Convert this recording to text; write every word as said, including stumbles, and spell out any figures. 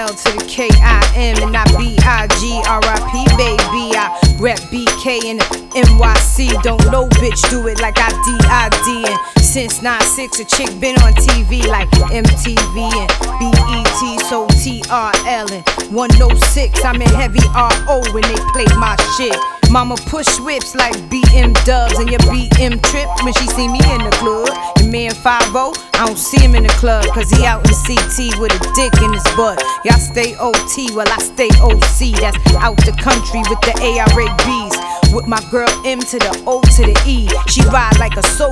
L to the K I M and not B I G R I P baby. I rep B K and N Y C. Don't no bitch do it like I D I D. And since nine six a chick been on T V like M T V and B E T. So T R L and one oh six. I'm in heavy R O when they play my shit. Mama push whips like B M dubs and your B M trip when she see me in the club. And me and five oh, I don't see him in the club cause he out in C T with a dick in his butt. Y'all stay O T while I stay O C. That's out the country with the A R A Bs. With my girl M to the O to the E. She ride like a soul